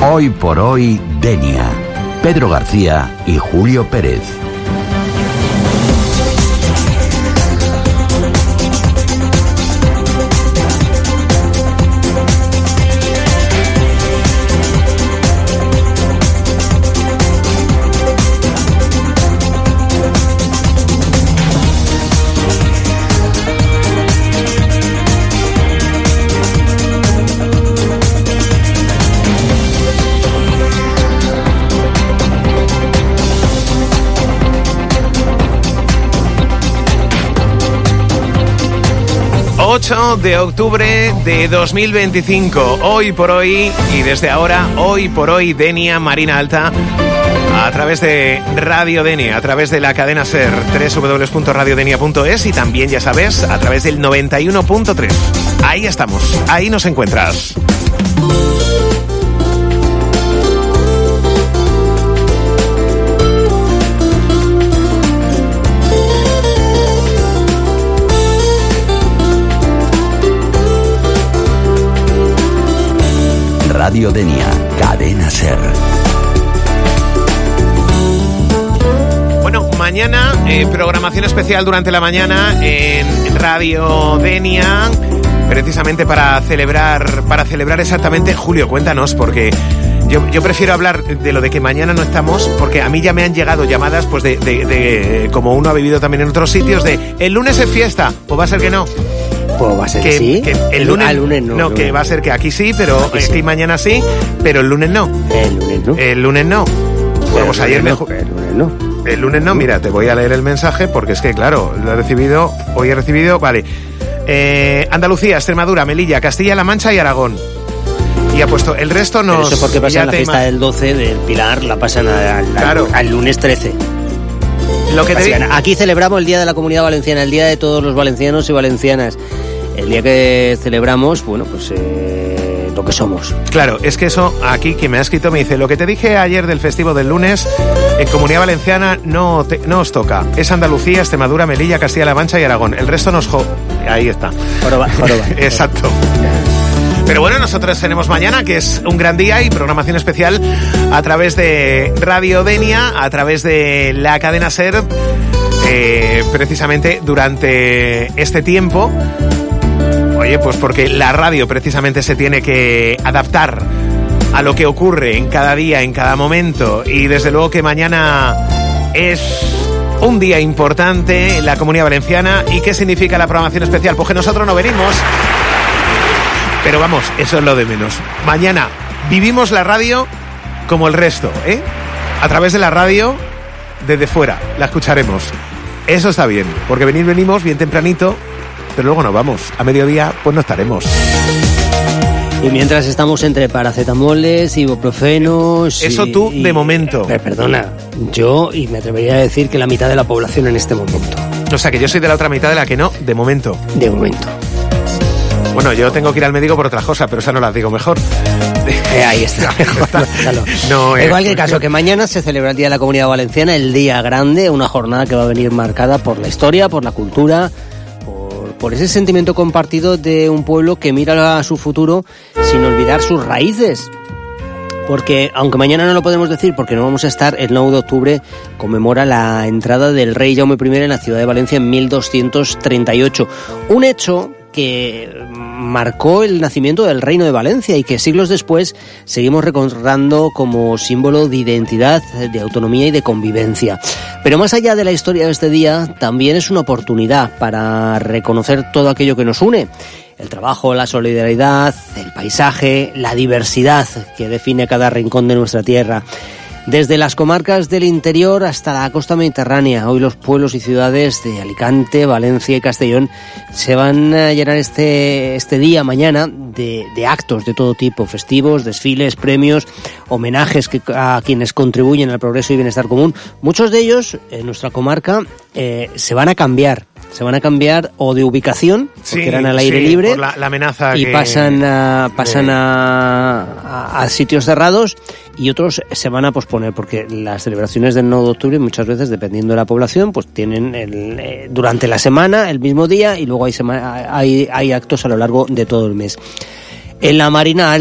Hoy por hoy, Denia. Pedro García y Julio Pérez. De octubre de 2025, hoy por hoy y desde ahora, hoy por hoy, Denia, Marina Alta, a través de Radio Denia, a través de la cadena SER, www.radiodenia.es y también, ya sabes, a través del 91.3. Ahí estamos, ahí nos encuentras. Radio Denia, cadena SER. Bueno, mañana, programación especial durante la mañana en Radio Denia, precisamente para celebrar exactamente. Julio, cuéntanos, porque yo prefiero hablar de lo de que mañana no estamos, porque a mí ya me han llegado llamadas, pues de como uno ha vivido también en otros sitios, de el lunes es fiesta, pues va a ser que no. Pues va a ser que sí. Que el lunes no. No, que va a ser que aquí sí, pero aquí sí. Mañana sí, pero el lunes no. El lunes no. Bueno, pues ayer me... El lunes no, mira, te voy a leer el mensaje porque es que, claro, hoy he recibido, vale. Andalucía, Extremadura, Melilla, Castilla-La Mancha y Aragón. Y ha puesto, el resto nos... Pero eso porque pasan la fiesta del 12 del Pilar, la pasan al lunes 13. Lo que aquí celebramos el Día de la Comunidad Valenciana, el Día de todos los valencianos y valencianas. El día que celebramos, bueno, pues lo que somos. Claro, es que eso, aquí quien me ha escrito me dice, lo que te dije ayer del festivo del lunes, en Comunidad Valenciana no os toca. Es Andalucía, Extremadura, Melilla, Castilla-La Mancha y Aragón. El resto ahí está. Joroba. Exacto. Pero bueno, nosotros tenemos mañana, que es un gran día y programación especial a través de Radio Denia, a través de la cadena SER, precisamente durante este tiempo. Oye, pues porque la radio precisamente se tiene que adaptar a lo que ocurre en cada día, en cada momento, y desde luego que mañana es un día importante en la Comunidad Valenciana. ¿Y qué significa la programación especial? Pues que nosotros no venimos. Pero vamos, eso es lo de menos. Mañana vivimos la radio como el resto, a través de la radio desde fuera, la escucharemos. Eso está bien, porque venimos bien tempranito, pero luego nos vamos. A mediodía, pues no estaremos. Y mientras estamos entre paracetamoles, ibuprofenos... Eso tú, de momento. Perdona, yo, y me atrevería a decir que la mitad de la población en este momento. O sea, que yo soy de la otra mitad de la que no, de momento. De momento. Bueno, yo tengo que ir al médico por otras cosas, pero esa no las digo mejor. Ahí está. No, en cualquier caso, que mañana se celebra el Día de la Comunidad Valenciana, el día grande, una jornada que va a venir marcada por la historia, por la cultura, por ese sentimiento compartido de un pueblo que mira a su futuro sin olvidar sus raíces. Porque, aunque mañana no lo podemos decir porque no vamos a estar, el 9 de octubre conmemora la entrada del rey Jaume I en la ciudad de Valencia en 1238. Un hecho que marcó el nacimiento del Reino de Valencia y que siglos después seguimos recordando como símbolo de identidad, de autonomía y de convivencia. Pero más allá de la historia de este día, también es una oportunidad para reconocer todo aquello que nos une. El trabajo, la solidaridad, el paisaje, la diversidad que define cada rincón de nuestra tierra. Desde las comarcas del interior hasta la costa mediterránea, hoy los pueblos y ciudades de Alicante, Valencia y Castellón se van a llenar este día, mañana, de actos de todo tipo, festivos, desfiles, premios, homenajes a quienes contribuyen al progreso y bienestar común. Muchos de ellos, en nuestra comarca, se van a cambiar o de ubicación, porque eran al aire libre, por la amenaza y pasan a sitios cerrados, y otros se van a posponer porque las celebraciones del 9 de octubre muchas veces, dependiendo de la población, pues tienen durante la semana el mismo día, y luego hay actos a lo largo de todo el mes. En la Marina Alta